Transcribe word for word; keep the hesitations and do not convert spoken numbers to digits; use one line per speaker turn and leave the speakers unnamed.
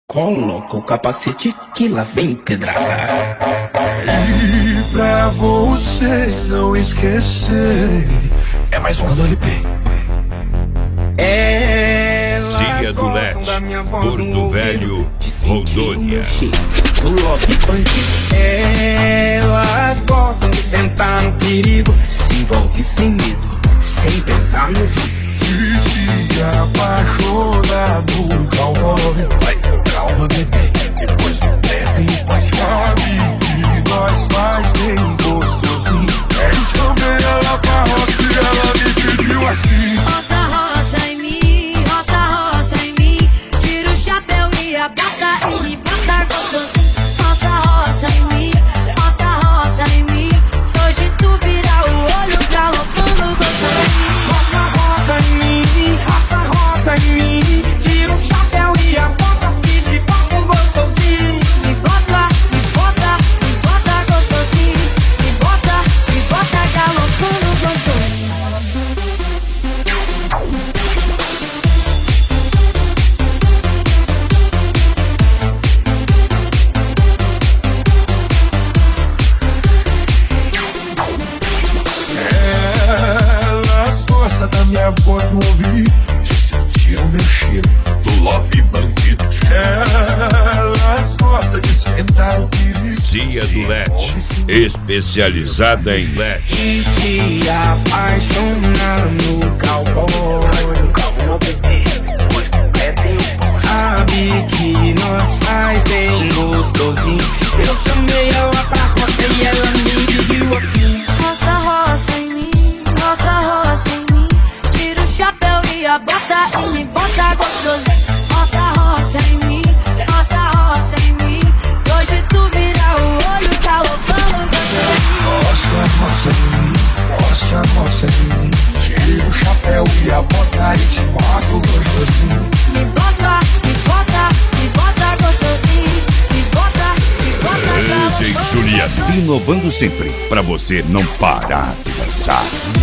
Coloca o capacete que lá vem pedrada.
E pra você não esquecer, é mais uma do L P.
Cia do Leste, Porto Velho, Rondônia.
Do lobby bandido.
Elas gostam de sentar no perigo,
Se envolve sem medo, sem pensar no risco.
E se apaixona no cowboy. Vai com calma, bebê, depois do bebe, depois sabe que nós faz bem gostosinho. Eu chamei ela pra roça e ela me pediu assim:
roça, roça em mim, roça, roça em mim. Tira o chapéu e a bota e me bota gostosinho. Roça, roça em mim, roça, roça em mim. Hoje tu vira o olho galopando gostosinho.
roça, roça em mim, roça, roça em mim. Tira o chapéu e a bota e me bota gostosinho.
Me bota, me bota, me bota gostosinho. Me bota, me bota galopando gostosinho.
elas gostam da minha voz no ouvido, de sentir o meu cheiro do love bandido. Elas gostam de sentar no perigo.
Cia do Leste, especializada em L E D.
E se apaixonar no cowboy. Sabe que nós faz bem gostosinho. Eu chamei ela pra roça e ela me pediu assim:
Roça, roça em mim, roça, roça em mim. Tira o chapéu e a bota e me bota gostosinho. Roça, roça em mim, roça, roça em mim. Hoje tu vira o olho galopando gostosinho.
Roça, roça em mim, roça, roça em mim. Tira o chapéu e a bota e te boto gostosinho.
Me bota, me bota, me bota gostosinho. Me bota, me bota
D J
galopando.
Juliano, inovando sempre, pra você não parar de dançar.